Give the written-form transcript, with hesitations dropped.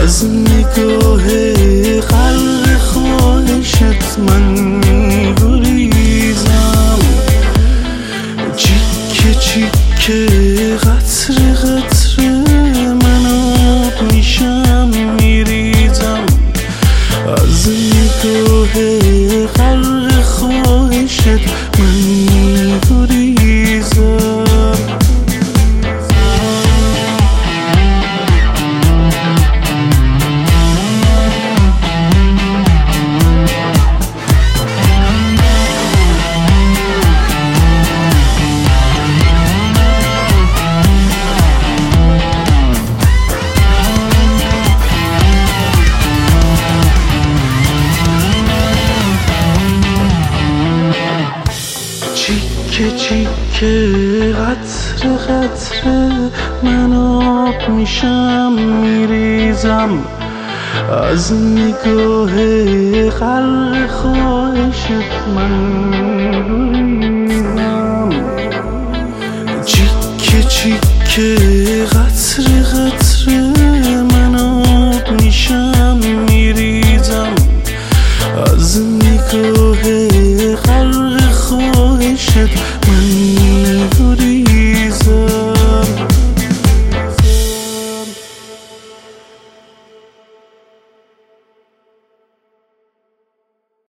از نگاه غرق خواهشت من می‌گریزم. چیکه چیکه قطره قطره من آب میشم میریزم. از نگاه غرق خواهشت من می‌گریزم. چیکه چیکه قطره قطره من آب میشم میریزم. از نگاه غرق خواهشت من می‌گریزم. چیکه چیکه قطره قطره من آب میشم میریزم. از نگاه غرق خواهشت من